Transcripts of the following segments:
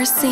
Mercy।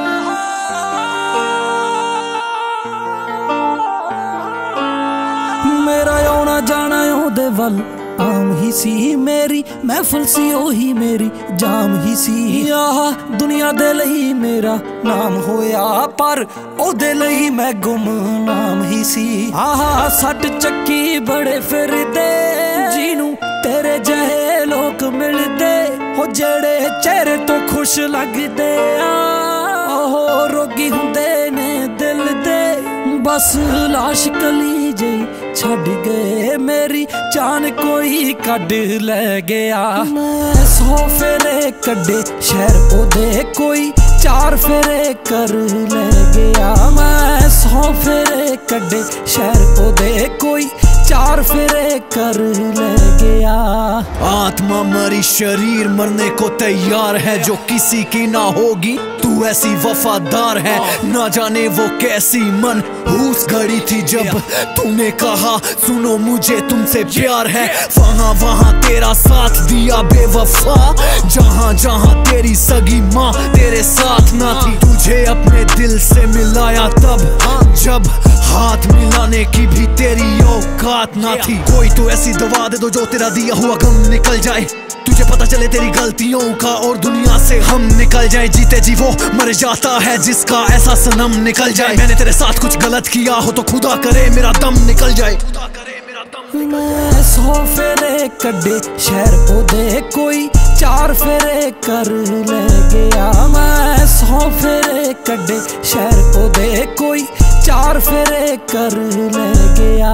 मेरा आना जाना ओदे वल आम ही सी, मेरी महफिल सी ओही मेरी जाम ही सी। आह दुनिया दे लई मेरा नाम होया, पर ओदे लई मैं गुमनाम ही सी। आह सट चक्की बड़े फिरदे जीनू तेरे जहे लोग मिलदे हो, जेड़े चेहरे तो खुश लगदे आहो रोगी हुंदे ने दिल दे, बस लाश कली जी छड़ गए मेरी जान कोई कड ले गया। मैं 100 फेरे कड्डे शहर ओदे कोई 4 फेरे कर ले गया। मैं 100 फेरे कड्डे शहर ओदे कोई 4 फेरे कर ले गया। आत्मा मरी शरीर मरने को तैयार है, जो किसी की ना होगी तू ऐसी वफादार है। ना जाने वो कैसी मन उस घड़ी थी जब तूने कहा सुनो मुझे तुमसे प्यार है। वहाँ वहाँ तेरा साथ दिया बेवफा, जहाँ जहाँ तेरी सगी माँ तेरे साथ ना थी। तुझे अपने दिल से मिलाया तब जब हाथ मिलाने की भी तेरी औकात ना थी। कोई तो ऐसी दवा दे दो जो तेरा दिया हुआ गम निकल जाए, तुझे पता चले तेरी गलतियों का और दुनिया से हम निकल जाए। जीते जी वो मर जाता है जिसका ऐसा सनम निकल जाए। मैंने तेरे साथ कुछ गलत किया हो तो खुदा करे मेरा दम निकल जाए। मैं 100 फेरे कड्डे शहर ओदे कोई 4 फेरे कर ले गया। मैं 100 फेरे कड्डे शहर ओदे कोई 4 फेरे कर ले गया।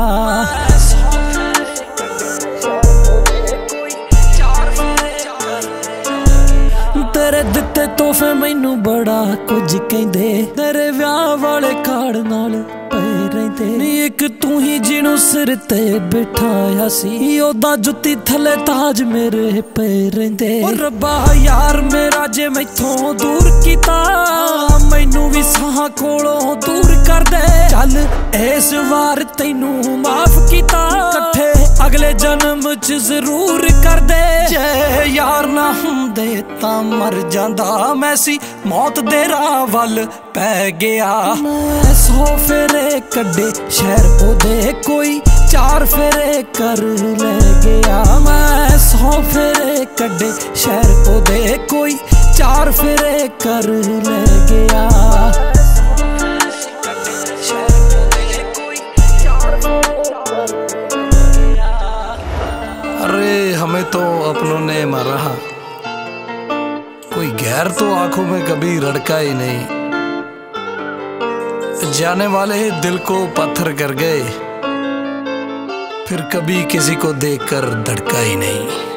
तेरे दिते तोहफे मैनू बड़ा कुछ कहंदे, तेरे विआह वाले कार्ड नाल पए रहिंदे। नी एक तू ही जिनू सिर ते बिठाया सी, ओदा जुत्ती थले ताज मेरे पे रहिंदे। ओ रब्बा यार मेरा जे मैथों दूर कीता, मैनू भी साहां कोलों दूर कर दे। चल इस वार तैनू माफ कीता, कट्ठे अगले जन्म च जरूर कर दे। जे यार ना हुंदे तां मर जांदा मैं सी मौत दे राह वल पै गया। मैं 100 फेरे कड्डे शहर ओदे कोई 4 फेरे कर ले गया। मैं 100 फेरे कड्डे शहर ओदे कोई 4 फेरे कर ले गया। अरे हमें तो अपनों ने मारा, कोई गैर तो आंखों में कभी रड़का ही नहीं। जाने वाले दिल को पत्थर कर गए, फिर कभी किसी को देखकर धड़का ही नहीं।